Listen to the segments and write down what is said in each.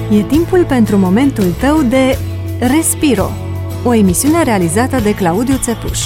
E timpul pentru momentul tău de Respiro, o emisiune realizată de Claudiu Țepuș.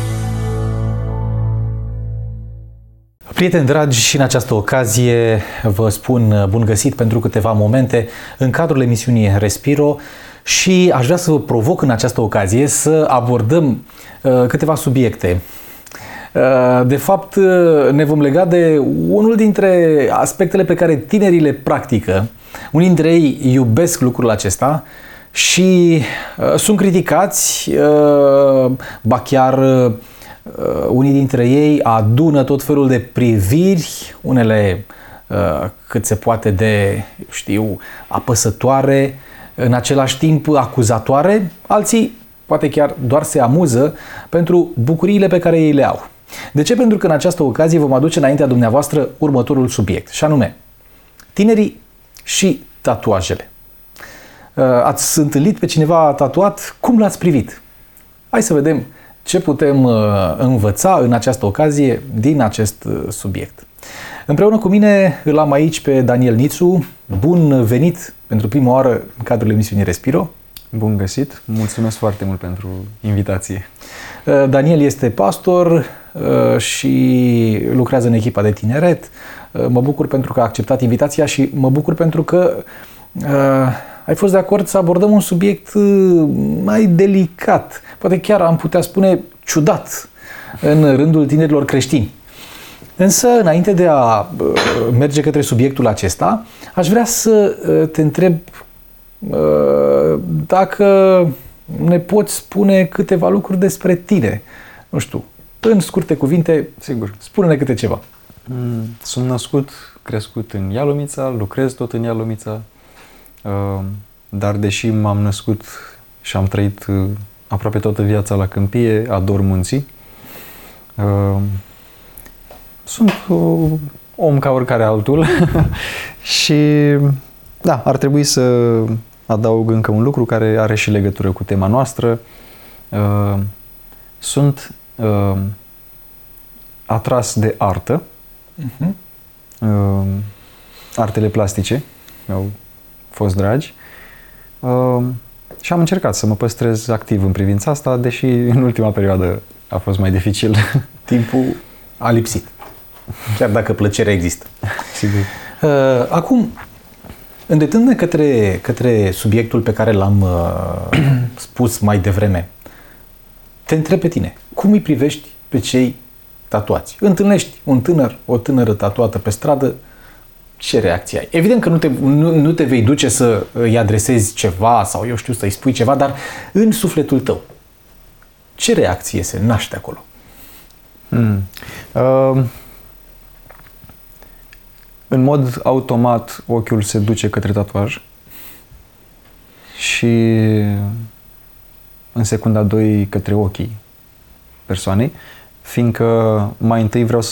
Prieteni dragi, și în această ocazie vă spun bun găsit pentru câteva momente în cadrul emisiunii Respiro și aș vrea să vă provoc în această ocazie să abordăm câteva subiecte. De fapt, ne vom lega de unul dintre aspectele pe care tinerii le practică. Unii dintre ei iubesc lucrul acesta și sunt criticați, ba chiar unii dintre ei adună tot felul de priviri, unele cât se poate de, apăsătoare, în același timp acuzatoare, alții poate chiar doar se amuză pentru bucuriile pe care ei le au. De ce? Pentru că în această ocazie vom aduce înaintea dumneavoastră următorul subiect, și anume tinerii și tatuajele. Ați întâlnit pe cineva tatuat? Cum l-ați privit? Hai să vedem ce putem învăța în această ocazie din acest subiect. Împreună cu mine îl am aici pe Daniel Nițu. Bun venit pentru prima oară în cadrul emisiunii Respiro. Bun găsit! Mulțumesc foarte mult pentru invitație. Daniel este pastor și lucrează în echipa de tineret. Mă bucur pentru că a acceptat invitația și mă bucur pentru că ai fost de acord să abordăm un subiect mai delicat, poate chiar am putea spune ciudat, în rândul tinerilor creștini. Însă, înainte de a merge către subiectul acesta, aș vrea să te întreb dacă ne poți spune câteva lucruri despre tine. Nu știu, în scurte cuvinte, sigur, spune-ne câte ceva. Sunt născut, crescut în Ialomița, lucrez tot în Ialomița, dar deși m-am născut și am trăit aproape toată viața la câmpie, ador munții. Sunt om ca oricare altul și da, ar trebui să adaug încă un lucru care are și legătură cu tema noastră. Sunt atras de artă. Artele plastice mi-au fost dragi și am încercat să mă păstrez activ în privința asta, deși în ultima perioadă a fost mai dificil. Timpul a lipsit, chiar dacă plăcerea există. Sigur. Acum, îndreptându-ne către subiectul pe care l-am spus mai devreme, te întreb pe tine, cum îi privești pe cei tatuați? Întâlnești un tânăr, o tânără tatuată pe stradă, ce reacție ai? Evident că nu te vei duce să îi adresezi ceva sau să-i spui ceva, dar în sufletul tău, ce reacție se naște acolo? În mod automat ochiul se duce către tatuaj și în secunda 2 către ochii persoanei, fiindcă mai întâi vreau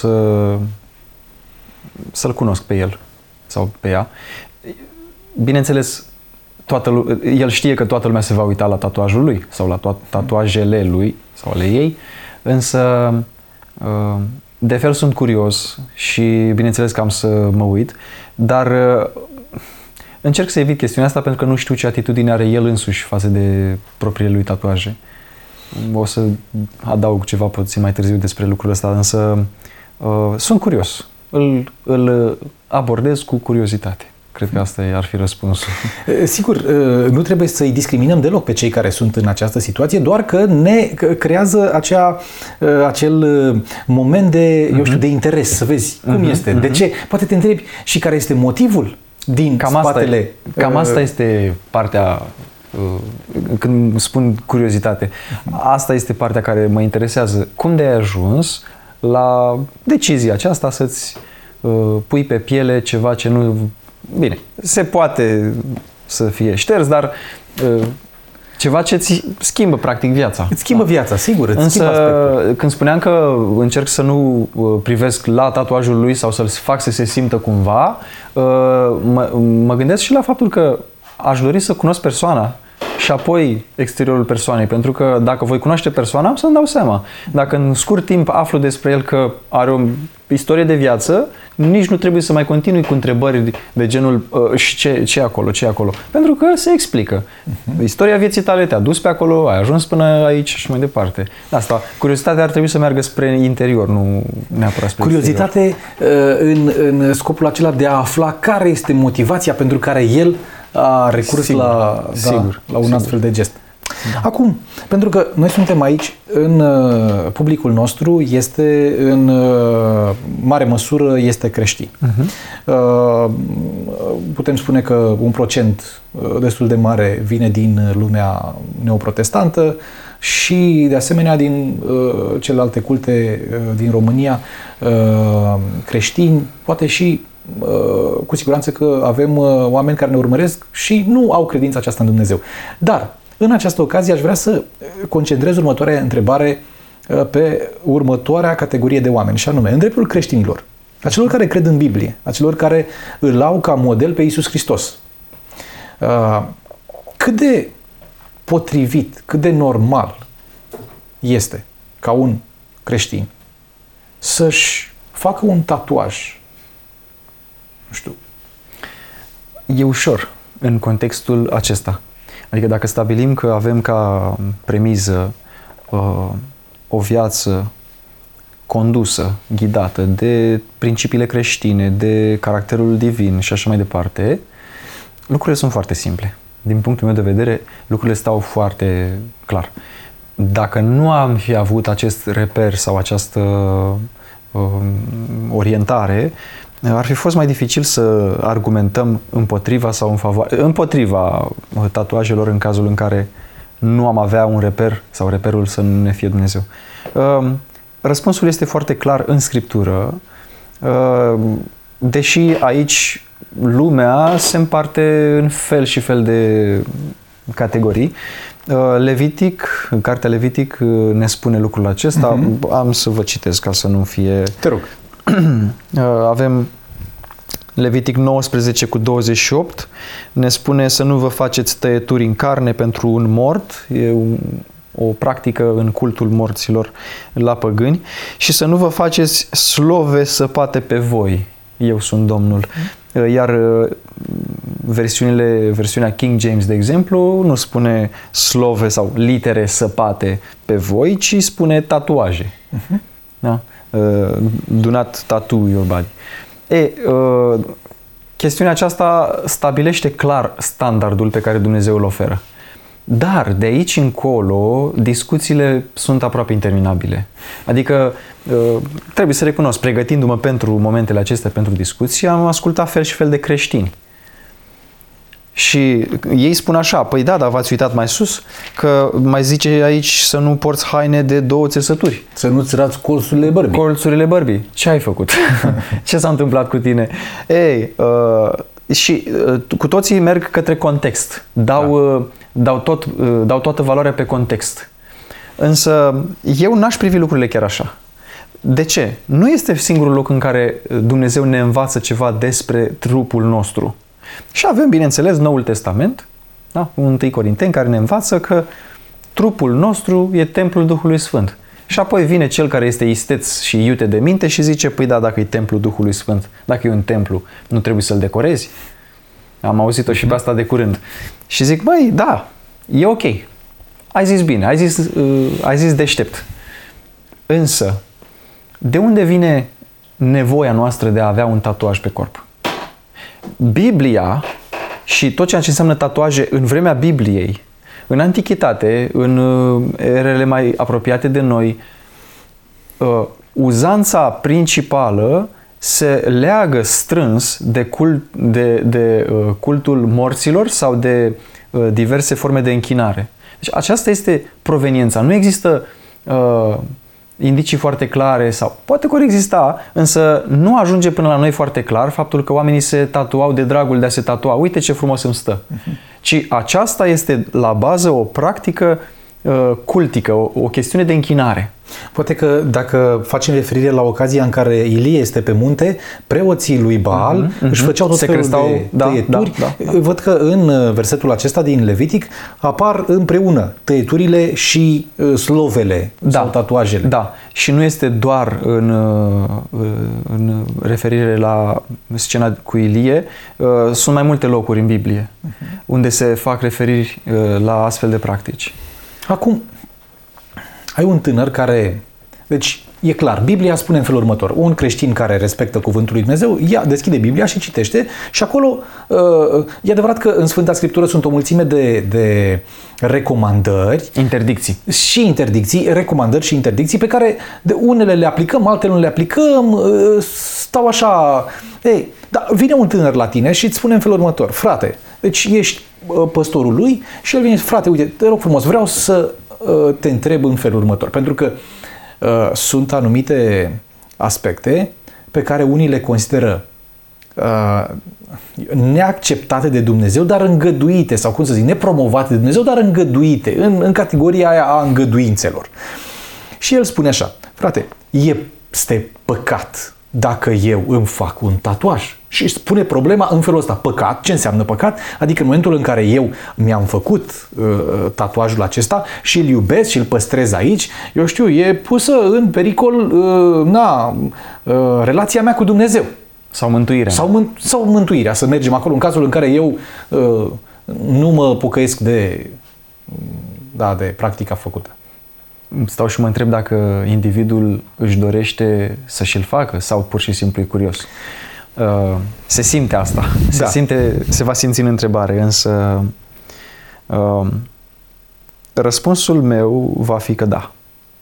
să-l cunosc pe el sau pe ea. Bineînțeles, el știe că toată lumea se va uita la tatuajul lui sau la tatuajele lui sau ale ei, însă de fel sunt curios și bineînțeles că am să mă uit, dar încerc să evit chestiunea asta pentru că nu știu ce atitudine are el însuși față de propriile lui tatuaje. O să adaug ceva puțin mai târziu despre lucrul ăsta, însă sunt curios. Îl abordez cu curiozitate. Cred că asta ar fi răspunsul. Sigur, nu trebuie să-i discriminăm deloc pe cei care sunt în această situație, doar că ne creează acel moment de, de interes, să vezi cum este, de ce. Poate te întrebi și care este motivul din spatele. Cam asta este partea, când spun curiozitate, asta este partea care mă interesează. Cum de ai ajuns la decizia aceasta să-ți pui pe piele ceva ce nu... Bine, se poate să fie șters, dar ceva ce îți schimbă practic viața. Îți schimbă viața, sigur, îți Însă, schimbă aspectul. Când spuneam că încerc să nu privesc la tatuajul lui sau să-l fac să se simtă cumva, mă gândesc și la faptul că aș dori să cunosc persoana și apoi exteriorul persoanei, pentru că dacă voi cunoaște persoana, am să-mi dau seama. Dacă în scurt timp aflu despre el că are o istorie de viață, nici nu trebuie să mai continui cu întrebări de genul și ce e acolo, ce e acolo. Pentru că se explică. Istoria vieții tale te-a dus pe acolo, ai ajuns până aici și mai departe. Asta, curiozitatea ar trebui să meargă spre interior, nu neapărat spre Curiozitate în scopul acela de a afla care este motivația pentru care el a recurs la un astfel de gest. Acum, pentru că noi suntem aici, în publicul nostru este în mare măsură este creștin. Putem spune că un procent destul de mare vine din lumea neoprotestantă și de asemenea din celelalte culte din România creștini, poate și cu siguranță că avem oameni care ne urmăresc și nu au credința aceasta în Dumnezeu. Dar în această ocazie aș vrea să concentrez următoarea întrebare pe următoarea categorie de oameni, și anume, în dreptul creștinilor, a celor care cred în Biblie, a celor care îl au ca model pe Iisus Hristos. Cât de potrivit, cât de normal este ca un creștin să-și facă un tatuaj? Nu știu. E ușor în contextul acesta. Adică dacă stabilim că avem ca premiză o viață condusă, ghidată de principiile creștine, de caracterul divin și așa mai departe, lucrurile sunt foarte simple. Din punctul meu de vedere, lucrurile stau foarte clar. Dacă nu am fi avut acest reper sau această orientare, ar fi fost mai dificil să argumentăm împotriva sau în favoare, împotriva tatuajelor în cazul în care nu am avea un reper sau reperul să nu ne fie Dumnezeu. Răspunsul este foarte clar în Scriptură, deși aici lumea se împarte în fel și fel de categorii. Levitic, în cartea Levitic ne spune lucrul acesta. Am să vă citesc ca să nu fie... Te rog. Avem Levitic 19:28, ne spune să nu vă faceți tăieturi în carne pentru un mort, e o practică în cultul morților la păgâni, și să nu vă faceți slove săpate pe voi, eu sunt Domnul. Iar versiunea King James, de exemplu, nu spune slove sau litere săpate pe voi, ci spune tatuaje. Da? Do not tattoo your body. Chestiunea aceasta stabilește clar standardul pe care Dumnezeu îl oferă. Dar de aici încolo discuțiile sunt aproape interminabile. Adică trebuie să recunosc, pregătindu-mă pentru momentele acestea, pentru discuții, am ascultat fel și fel de creștini. Și ei spun așa, păi da, dar v-ați uitat mai sus că mai zice aici să nu porți haine de 2 țesături. Să nu-ți rați colțurile bărbii. Colțurile bărbii. Ce ai făcut? Ce s-a întâmplat cu tine? Și cu toții merg către context. Dau toată valoarea pe context. Însă eu n-aș privi lucrurile chiar așa. De ce? Nu este singurul loc în care Dumnezeu ne învață ceva despre trupul nostru. Și avem, bineînțeles, Noul Testament, da? 1 Corinteni, care ne învață că trupul nostru e templul Duhului Sfânt. Și apoi vine cel care este isteț și iute de minte și zice, păi da, dacă e templul Duhului Sfânt, dacă e un templu, nu trebuie să-l decorezi? Am auzit-o și pe asta de curând. Și zic, băi, da, e ok. Ai zis bine, ai zis deștept. Însă, de unde vine nevoia noastră de a avea un tatuaj pe corp? Biblia și tot ceea ce înseamnă tatuaje în vremea Bibliei, în antichitate, în erele mai apropiate de noi, uzanța principală se leagă strâns de cultul morților sau de diverse forme de închinare. Deci aceasta este proveniența. Nu există indicii foarte clare sau poate că ar exista, însă nu ajunge până la noi foarte clar faptul că oamenii se tatuau de dragul de a se tatua. Uite ce frumos îmi stă. Ci aceasta este la bază o practică cultică, o chestiune de închinare. Poate că dacă facem referire la ocazia în care Ilie este pe munte, preoții lui Baal își făceau tot felul de tăieturi. Văd că în versetul acesta din Levitic apar împreună tăieturile și slovele sau tatuajele. Da, și nu este doar în referire la scena cu Ilie, sunt mai multe locuri în Biblie unde se fac referiri la astfel de practici. Acum, ai un tânăr care... Deci, e clar, Biblia spune în felul următor. Un creștin care respectă cuvântul lui Dumnezeu, deschide Biblia și citește și acolo, e adevărat că în Sfânta Scriptură sunt o mulțime de recomandări. Interdicții. Și interdicții, recomandări și interdicții pe care de unele le aplicăm, altele nu le aplicăm, stau așa... Dar vine un tânăr la tine și îți spune în felul următor. Frate, deci ești păstorul lui și el vine, frate, uite, te rog frumos, vreau să te întreb în felul următor. Pentru că sunt anumite aspecte pe care unii le consideră neacceptate de Dumnezeu, dar îngăduite, sau cum să zic, nepromovate de Dumnezeu, dar îngăduite, în categoria aia a îngăduințelor. Și el spune așa, frate, este păcat dacă eu îmi fac un tatuaj. Și își spune problema în felul ăsta. Păcat, ce înseamnă păcat? Adică în momentul în care eu mi-am făcut tatuajul acesta și îl iubesc și îl păstrez aici, eu știu, e pusă în pericol relația mea cu Dumnezeu. Sau mântuirea. Sau mântuirea, să mergem acolo în cazul în care eu nu mă pocăiesc de practica făcută. Stau și mă întreb dacă individul își dorește să și-l facă sau pur și simplu e curios. Se simte asta. Se va simți în întrebare, însă răspunsul meu va fi că da.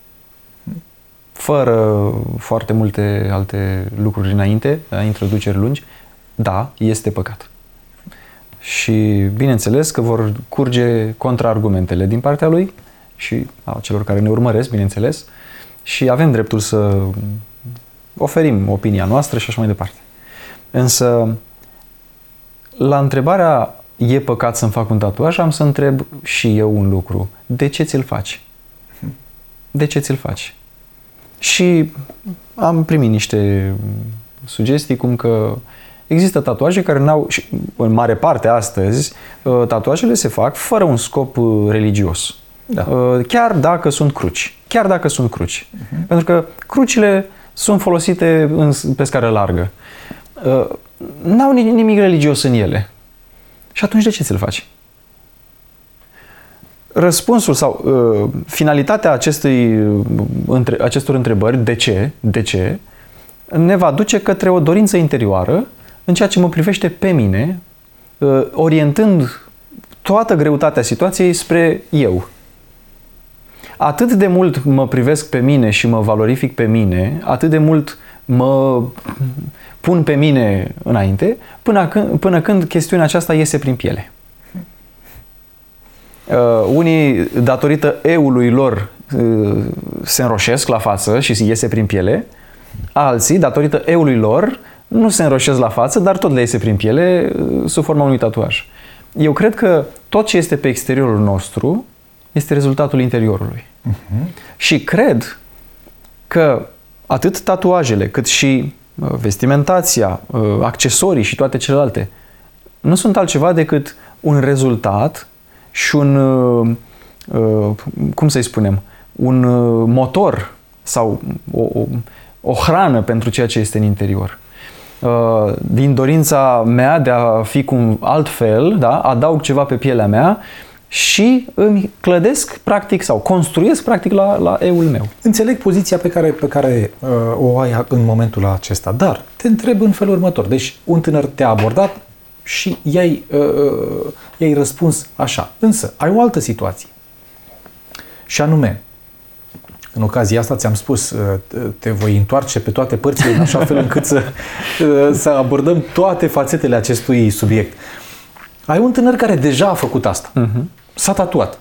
Fără foarte multe alte lucruri înainte, introduceri lungi, da, este păcat. Și bineînțeles că vor curge contraargumentele din partea lui și a celor care ne urmăresc, bineînțeles, și avem dreptul să oferim opinia noastră și așa mai departe. Însă, la întrebarea, e păcat să-mi fac un tatuaj, am să întreb și eu un lucru. De ce ți-l faci? De ce ți-l faci? Și am primit niște sugestii cum că există tatuaje care n-au, și în mare parte astăzi, tatuajele se fac fără un scop religios. Da. Chiar dacă sunt cruci. Pentru că crucile sunt folosite pe scară largă. N-au nimic religios în ele. Și atunci de ce ți-l faci? Răspunsul sau finalitatea acestor întrebări, de ce, ne va duce către o dorință interioară în ceea ce mă privește pe mine, orientând toată greutatea situației spre eu. Atât de mult mă privesc pe mine și mă valorific pe mine, atât de mult mă pun pe mine înainte, până când chestiunea aceasta iese prin piele. Unii, datorită eului lor, se înroșesc la față și iese prin piele, alții, datorită eului lor, nu se înroșesc la față, dar tot le iese prin piele sub forma unui tatuaj. Eu cred că tot ce este pe exteriorul nostru este rezultatul interiorului. Și cred că atât tatuajele, cât și vestimentația, accesorii și toate celelalte nu sunt altceva decât un rezultat și un, cum să-i spunem, un motor sau o hrană pentru ceea ce este în interior. Din dorința mea de a fi cum altfel, da, adaug ceva pe pielea mea și îmi clădesc practic sau construiesc practic la eul meu. Înțeleg poziția pe care o ai în momentul acesta, dar te întreb în felul următor. Deci un tânăr te-a abordat și i-ai răspuns așa. Însă ai o altă situație. Și anume, în ocazia asta ți-am spus, te voi întoarce pe toate părțile în așa fel încât să abordăm toate fațetele acestui subiect. Ai un tânăr care deja a făcut asta. S-a tatuat.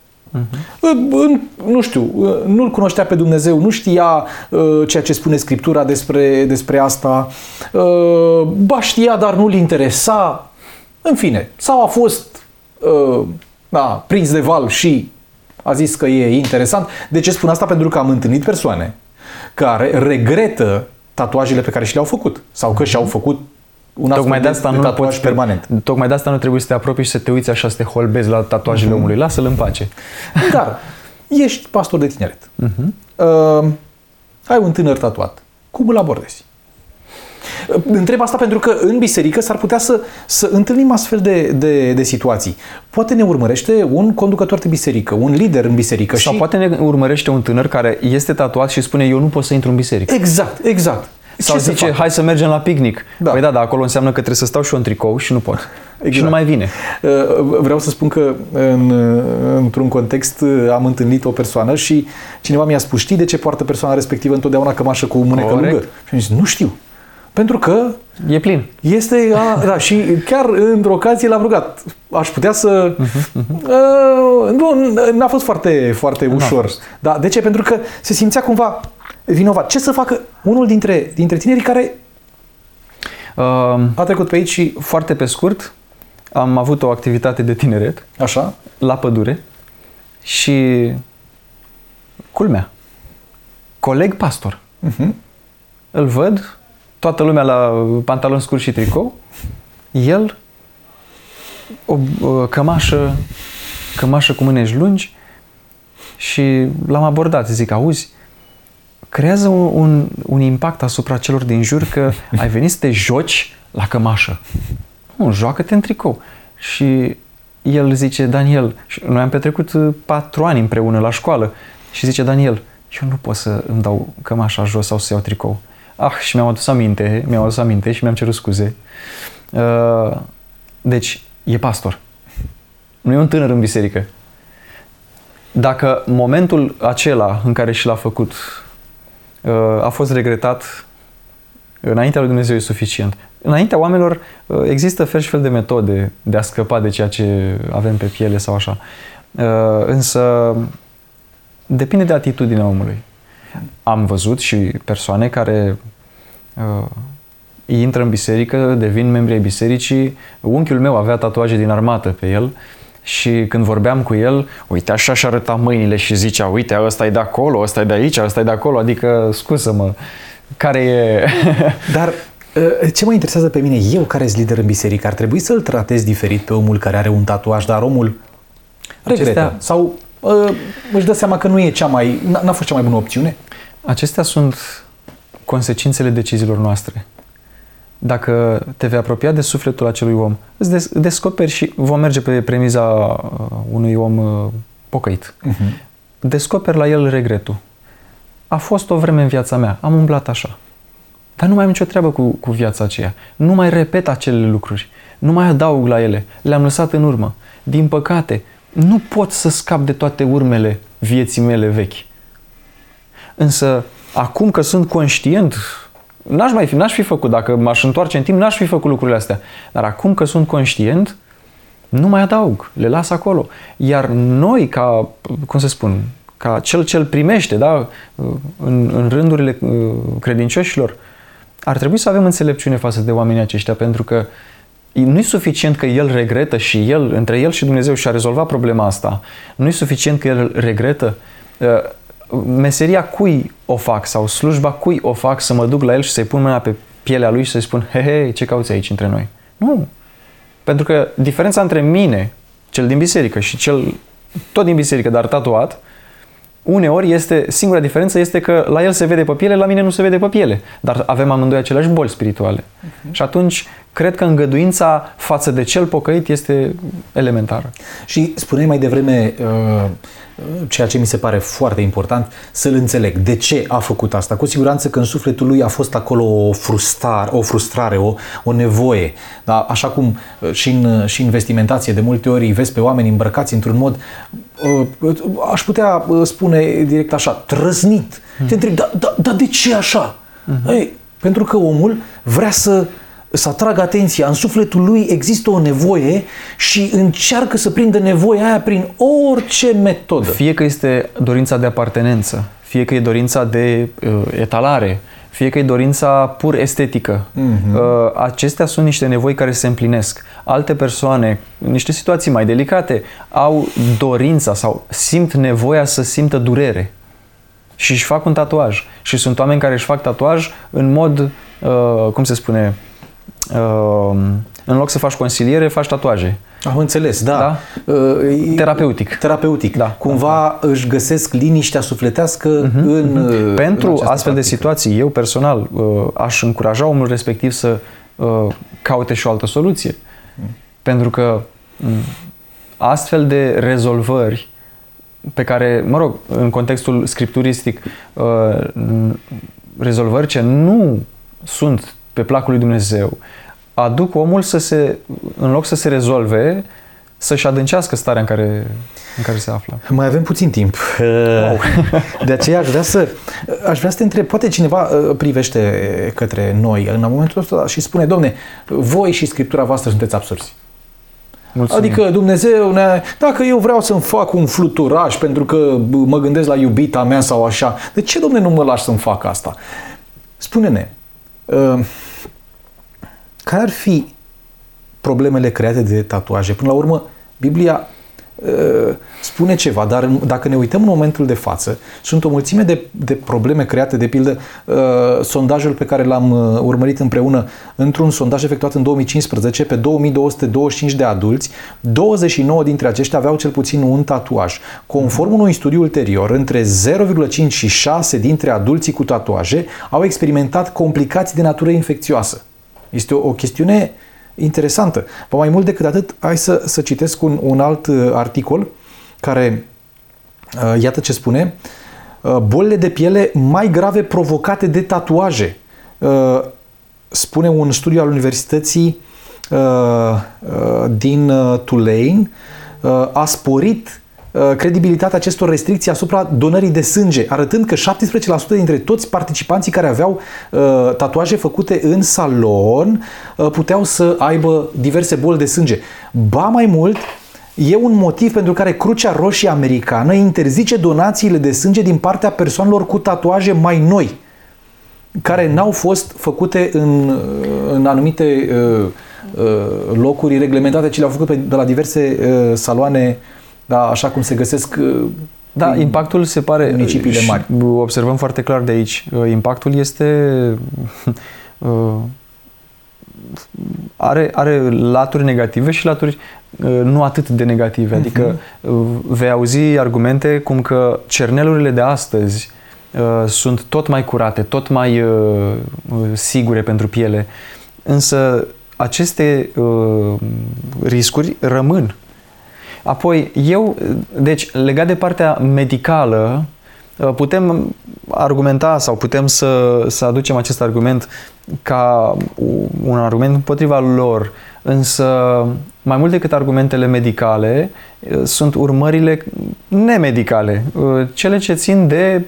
Nu știu, nu-L cunoștea pe Dumnezeu, nu știa ceea ce spune Scriptura despre asta, ba știa, dar nu-l interesa. În fine, sau a fost prins de val și a zis că e interesant. De ce spun asta? Pentru că am întâlnit persoane care regretă tatuajele pe care și le-au făcut sau că și-au făcut un astfel de tatuaj permanent. Tocmai de asta nu trebuie să te apropii și să te uiți așa, să te holbezi la tatuajele omului. Lasă-l în pace. Dar ești pastor de tineret. Ai un tânăr tatuat. Cum îl abordezi? Întreb asta pentru că în biserică s-ar putea să întâlnim astfel de situații. Poate ne urmărește un conducător de biserică, un lider în biserică. Sau poate ne urmărește un tânăr care este tatuat și spune eu nu pot să intru în biserică. Exact. Sau zice hai să mergem la picnic. Da. Păi da, dar acolo înseamnă că trebuie să stau și eu în tricou și nu pot. Exact. Și nu mai vine. Vreau să spun că într-un context am întâlnit o persoană și cineva mi-a spus, știi de ce poartă persoana respectivă întotdeauna cămașă cu mânecă lungă? Și am zis, nu știu. Pentru că e plin. Da, și chiar într-o ocazie l-am rugat. Aș putea să... Nu, n-a fost foarte, foarte ușor. Da, de ce? Pentru că se simțea cumva vinovat. Ce să facă unul dintre tinerii care a trecut pe aici și... Foarte pe scurt, am avut o activitate de tineret. Așa. La pădure. Și culmea. Coleg pastor. Îl văd, toată lumea la pantaloni scurți și tricou, el o cămașă cu mâneci lungi și l-am abordat. Zic, auzi, creează un impact asupra celor din jur că ai venit să te joci la cămașă. Nu, joacă-te în tricou. Și el zice, Daniel, și noi am petrecut 4 ani împreună la școală și zice, Daniel, eu nu pot să îmi dau cămașa jos sau să iau tricou. Și mi-am adus aminte și mi-am cerut scuze. Deci, e pastor. Nu e un tânăr în biserică. Dacă momentul acela în care și l-a făcut a fost regretat, înaintea lui Dumnezeu e suficient. Înaintea oamenilor există fel și fel de metode de a scăpa de ceea ce avem pe piele sau așa. Însă depinde de atitudinea omului. Am văzut și persoane care intră în biserică, devin membri ai bisericii. Unchiul meu avea tatuaje din armată pe el și când vorbeam cu el, uite, așa și arăta mâinile și zicea, uite, ăsta e de acolo, ăsta e de aici, ăsta e de acolo, adică, scuză-mă, care e... Dar ce mă interesează pe mine, eu care sunt lider în biserică, ar trebui să-l tratez diferit pe omul care are un tatuaj, dar omul regretă sau își dă seama că nu e n-a fost cea mai bună opțiune? Acestea sunt consecințele deciziilor noastre. Dacă te vei apropia de sufletul acelui om, îți descoperi și vom merge pe premiza unui om pocăit. Descoperi la el regretul. A fost o vreme în viața mea, am umblat așa. Dar nu mai am nicio treabă cu viața aceea. Nu mai repet acele lucruri. Nu mai adaug la ele. Le-am lăsat în urmă. Din păcate, nu pot să scap de toate urmele vieții mele vechi. Însă, acum că sunt conștient, n-aș fi făcut, dacă m-aș întoarce în timp, n-aș fi făcut lucrurile astea. Dar acum că sunt conștient, nu mai adaug, le las acolo. Iar noi, ca cel ce îl primește, da, în rândurile credincioșilor, ar trebui să avem înțelepciune față de oamenii aceștia, pentru că nu e suficient că el regretă și între el și Dumnezeu și-a rezolvat problema asta. Nu e suficient că el regretă. Meseria cui o fac sau slujba cui o fac să mă duc la el și să-i pun mâna pe pielea lui și să-i spun hei, ce cauți aici între noi? Nu. Pentru că diferența între mine, cel din biserică și cel tot din biserică, dar tatuat, uneori singura diferență este că la el se vede pe piele, la mine nu se vede pe piele. Dar avem amândoi aceleași boli spirituale. Și atunci, cred că îngăduința față de cel pocăit este elementară. Și spuneai mai devreme ceea ce mi se pare foarte important, să-l înțeleg. De ce a făcut asta? Cu siguranță că în sufletul lui a fost acolo o frustrare, o nevoie. Da? Așa cum și în vestimentație, de multe ori vezi pe oameni îmbrăcați într-un mod, aș putea spune direct așa, trăznit. Te întrebi, dar de ce așa? Ei, pentru că omul vrea să atragă atenția. În sufletul lui există o nevoie și încearcă să prindă nevoia aia prin orice metodă. Fie că este dorința de apartenență, fie că e dorința de etalare, fie că e dorința pur estetică. Acestea sunt niște nevoi care se împlinesc. Alte persoane, în niște situații mai delicate, au dorința sau simt nevoia să simtă durere și își fac un tatuaj. Și sunt oameni care își fac tatuaj în mod, cum se spune, în loc să faci consiliere, faci tatuaje. Am înțeles, da. Terapeutic. Da. Cumva își găsesc liniștea sufletească în Pentru în astfel de practică. situații, eu personal aș încuraja omul respectiv să caute și o altă soluție. Pentru că astfel de rezolvări pe care, mă rog, în contextul scripturistic, rezolvări ce nu sunt pe placul lui Dumnezeu, aduc omul în loc să se rezolve, să-și adâncească starea în care se află. Mai avem puțin timp. Wow. De aceea aș vrea să te întreb, poate cineva privește către noi în momentul ăsta și spune, Doamne, voi și Scriptura voastră sunteți absurzi. Mulțumim. Adică Dumnezeu, dacă eu vreau să-mi fac un fluturaș pentru că mă gândesc la iubita mea sau așa, de ce, Dom'le, nu mă lași să-mi fac asta? Spune-ne, care ar fi problemele create de tatuaje? Până la urmă, Biblia spune ceva, dar dacă ne uităm în momentul de față, sunt o mulțime de probleme create, de pildă sondajul pe care l-am urmărit împreună într-un sondaj efectuat în 2015 pe 2225 de adulți, 29 dintre aceștia aveau cel puțin un tatuaj. Conform unui studiu ulterior, între 0,5 și 6 dintre adulții cu tatuaje au experimentat complicații de natură infecțioasă. Este o chestiune interesantă. Mai mult decât atât, hai să citesc un alt articol care, iată ce spune, bolile de piele mai grave provocate de tatuaje. Spune un studiu al Universității din Tulane, a sporit credibilitatea acestor restricții asupra donării de sânge, arătând că 17% dintre toți participanții care aveau tatuaje făcute în salon puteau să aibă diverse boli de sânge. Ba mai mult, e un motiv pentru care Crucea Roșie Americană interzice donațiile de sânge din partea persoanelor cu tatuaje mai noi, care n-au fost făcute în anumite locuri reglementate, ci le-au făcut de la diverse saloane, da, așa cum se găsesc impactul se pare, municipiile mari. Observăm foarte clar de aici. Impactul este are laturi negative și laturi nu atât de negative. Adică vei auzi argumente cum că cernelurile de astăzi sunt tot mai curate, tot mai sigure pentru piele. Însă aceste riscuri rămân. Apoi, deci, legat de partea medicală, putem argumenta sau putem să aducem acest argument ca un argument împotriva lor, însă mai mult decât argumentele medicale, sunt urmările nemedicale, cele ce țin de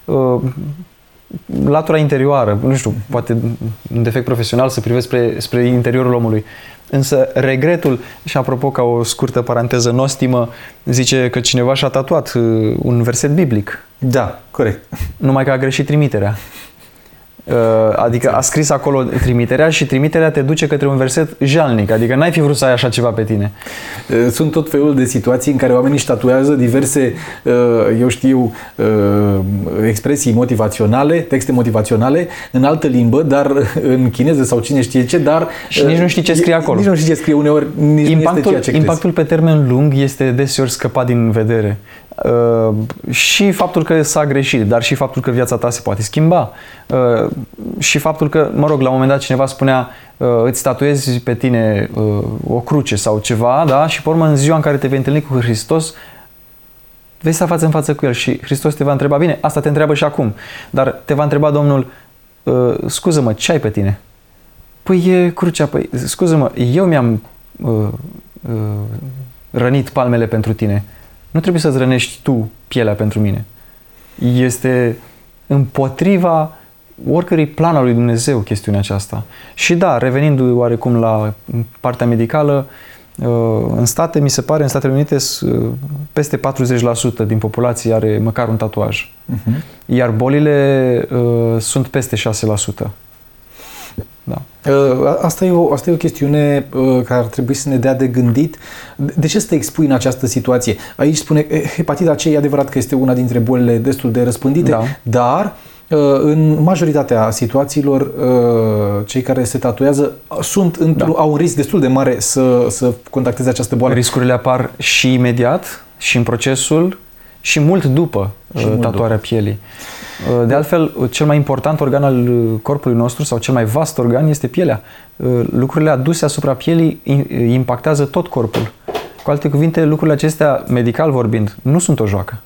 latura interioară, nu știu, poate un defect profesional să privesc spre interiorul omului. Însă regretul, și apropo ca o scurtă paranteză nostimă, zice că cineva și-a tatuat un verset biblic. Da, corect. Numai că a greșit trimiterea. Adică a scris acolo trimiterea și trimiterea te duce către un verset jalnic. Adică n-ai fi vrut să ai așa ceva pe tine. Sunt tot felul de situații în care oamenii își tatuează diverse, expresii motivaționale, texte motivaționale în altă limbă, dar în chineză sau cine știe ce, dar... Și nici nu știi ce scrie acolo. Nici nu știi ce scrie uneori, nici nu este ceea ce crezi. Impactul pe termen lung este deseori scăpat din vedere. Și faptul că s-a greșit, dar și faptul că viața ta se poate schimba. Și faptul că, mă rog, la un moment dat cineva spunea îți tatuezi pe tine o cruce sau ceva, da? Și pe urmă în ziua în care te vei întâlni cu Hristos vei sta față în față cu El și Hristos te va întreba, bine, asta te întreabă și acum, dar te va întreba Domnul, scuză-mă, ce ai pe tine? Păi e crucea, păi scuză-mă, eu mi-am rănit palmele pentru tine. Nu trebuie să-ți rănești tu pielea pentru mine. Este împotriva oricărui plan al lui Dumnezeu chestiunea aceasta. Și da, revenind oarecum la partea medicală, În state, mi se pare, în Statele Unite, peste 40% din populație are măcar un tatuaj. Iar bolile sunt peste 6%. Da. Asta e o chestiune care ar trebui să ne dea de gândit. De ce să te expui în această situație? Aici spune, hepatita C e adevărat că este una dintre bolile destul de răspândite, da. Dar în majoritatea situațiilor cei care se tatuează au un risc destul de mare să contacteze această boală. Riscurile apar și imediat, și în procesul, și mult după tatuarea pielii. De altfel, cel mai important organ al corpului nostru sau cel mai vast organ este pielea. Lucrurile aduse asupra pielii impactează tot corpul. Cu alte cuvinte, lucrurile acestea, medical vorbind, nu sunt o joacă.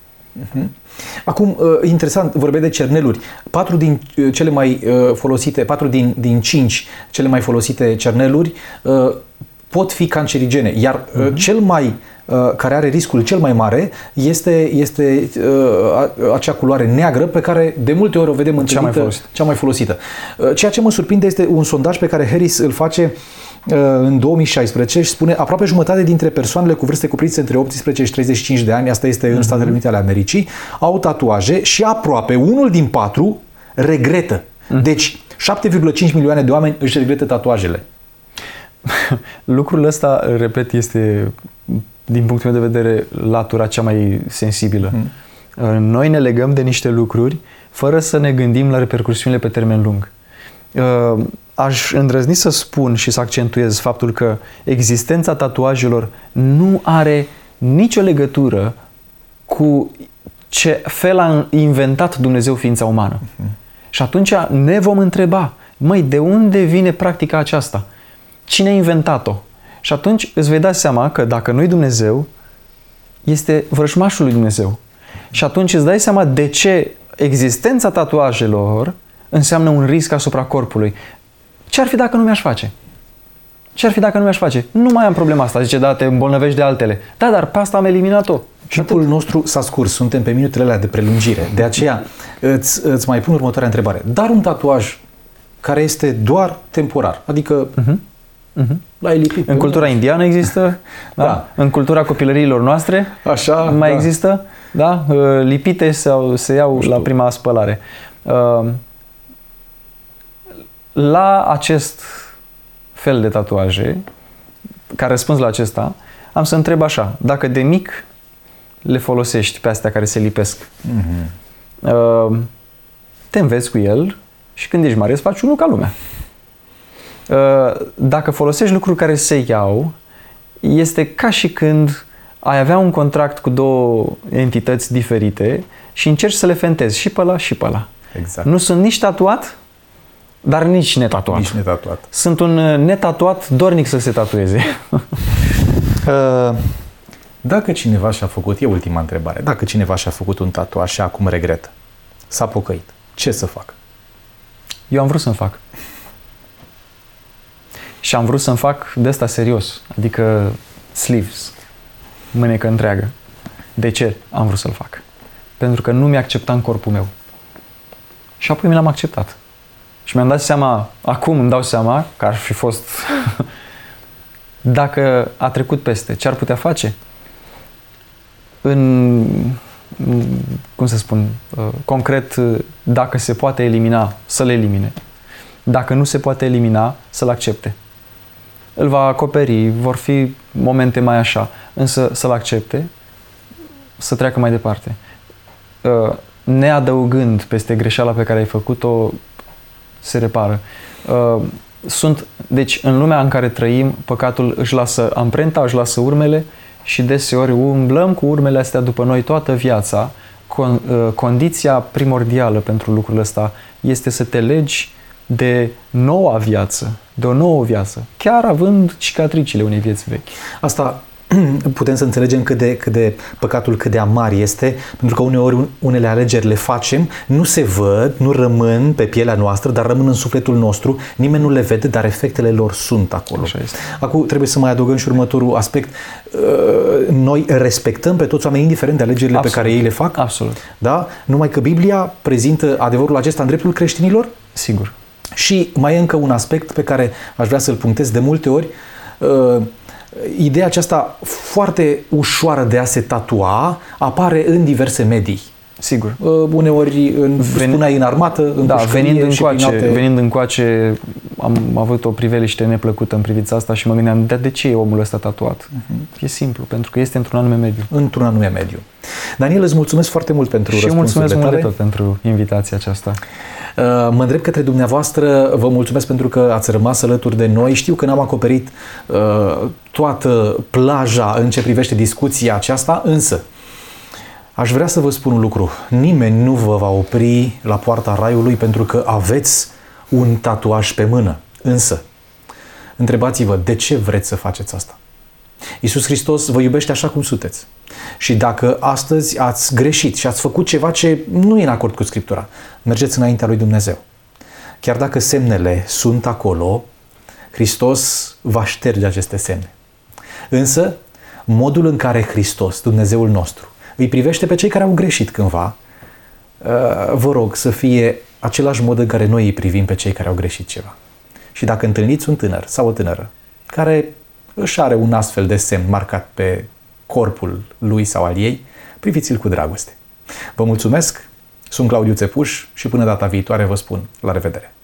Acum, interesant, vorbeai de cerneluri. 4 din cele mai folosite, 4 din 5 cele mai folosite cerneluri pot fi cancerigene, iar cel mai care are riscul cel mai mare este acea culoare neagră pe care de multe ori o vedem întâlnită, cea mai folosită. Ceea ce mă surprinde este un sondaj pe care Harris îl face în 2016 și spune aproape jumătate dintre persoanele cu vârste cuprinse între 18 și 35 de ani, asta este în Statele Unite ale Americii, au tatuaje și aproape 1 din 4 regretă. Deci 7,5 milioane de oameni își regretă tatuajele. Lucrul ăsta, repet, este, din punctul meu de vedere, latura cea mai sensibilă. Noi ne legăm de niște lucruri fără să ne gândim la repercursiunile pe termen lung. Aș îndrăzni să spun și să accentuez faptul că existența tatuajelor nu are nicio legătură cu ce fel a inventat Dumnezeu ființa umană. Și atunci ne vom întreba, măi, de unde vine practica aceasta? Cine a inventat-o? Și atunci îți vei da seama că dacă nu-i Dumnezeu, este vrăjmașul lui Dumnezeu. Și atunci îți dai seama de ce existența tatuajelor înseamnă un risc asupra corpului. Ce ar fi dacă nu mi-aș face? Ce ar fi dacă nu mi-aș face? Nu mai am problema asta. Zice, da, te îmbolnăvești de altele. Da, dar pe asta am eliminat-o. Timpul nostru s-a scurs. Suntem pe minutele alea de prelungire. De aceea îți mai pun următoarea întrebare. Dar un tatuaj care este doar temporar, adică l-ai lipit. În cultura indiană există, da? În cultura copilăriilor noastre mai există, da? Lipite se iau la prima spălare. La acest fel de tatuaje, ca răspuns la acesta, am să întreb așa, dacă de mic le folosești pe astea care se lipesc, te înveți cu el și când ești mare îți faci unul ca lumea. Dacă folosești lucruri care se iau, este ca și când ai avea un contract cu două entități diferite și încerci să le fentezi și pe ăla și pe ăla. Exact. Nu sunt nici tatuat, dar nici netatuat. Nici netatuat. Sunt un netatuat dornic să se tatueze. Dacă cineva și-a făcut, e ultima întrebare, dacă cineva și-a făcut un tatuaj și acum regretă, s-a pocăit, ce să fac? Eu am vrut să-mi fac. Și am vrut să-mi fac de ăsta serios, adică sleeves, mânecă întreagă. De ce am vrut să-l fac? Pentru că nu mi-a acceptat în corpul meu. Și apoi mi l-am acceptat. Și mi-am dat seama, acum îmi dau seama că ar fi fost dacă a trecut peste, ce ar putea face? Cum să spun, concret, dacă se poate elimina, să le elimine. Dacă nu se poate elimina, să-l accepte. Îl va acoperi, vor fi momente mai așa, însă să-l accepte, să treacă mai departe. Neadăugând peste greșeala pe care ai făcut-o, se repară. Deci, în lumea în care trăim, păcatul își lasă amprenta, își lasă urmele și deseori umblăm cu urmele astea după noi toată viața. Condiția primordială pentru lucrul ăsta este să te legi de noua viață, de o nouă viață, chiar având cicatricile unei vieți vechi. Asta putem să înțelegem păcatul cât de amar este, pentru că uneori unele alegeri le facem, nu se văd, nu rămân pe pielea noastră, dar rămân în sufletul nostru, nimeni nu le vede, dar efectele lor sunt acolo. Așa este. Acum trebuie să mai adăugăm și următorul aspect. Noi respectăm pe toți oamenii, indiferent de alegerile pe care ei le fac. Absolut. Da? Numai că Biblia prezintă adevărul acesta în dreptul creștinilor? Sigur. Și mai e încă un aspect pe care aș vrea să-l punctez de multe ori. ideea aceasta foarte ușoară de a se tatua apare în diverse medii. Sigur. Uneori spuneai în armată, în venind încoace, am avut o priveliște neplăcută în privința asta și mă gândeam, de ce e omul ăsta tatuat? E simplu, pentru că este într-un anume mediu. Într-un anume mediu. Daniel, îți mulțumesc foarte mult pentru răspunsurile tale. Și mulțumesc mult de tot pentru invitația aceasta. Mă îndrept către dumneavoastră, vă mulțumesc pentru că ați rămas alături de noi. Știu că n-am acoperit toată plaja în ce privește discuția aceasta, însă aș vrea să vă spun un lucru. Nimeni nu vă va opri la poarta raiului pentru că aveți un tatuaj pe mână. Însă, întrebați-vă, de ce vreți să faceți asta? Iisus Hristos vă iubește așa cum sunteți. Și dacă astăzi ați greșit și ați făcut ceva ce nu e în acord cu Scriptura, mergeți înaintea lui Dumnezeu. Chiar dacă semnele sunt acolo, Hristos va șterge aceste semne. Însă, modul în care Hristos, Dumnezeul nostru, îi privește pe cei care au greșit cândva, vă rog să fie același mod în care noi îi privim pe cei care au greșit ceva. Și dacă întâlniți un tânăr sau o tânără care își are un astfel de semn marcat pe corpul lui sau al ei, priviți-l cu dragoste. Vă mulțumesc, sunt Claudiu Țepuș și până data viitoare vă spun la revedere!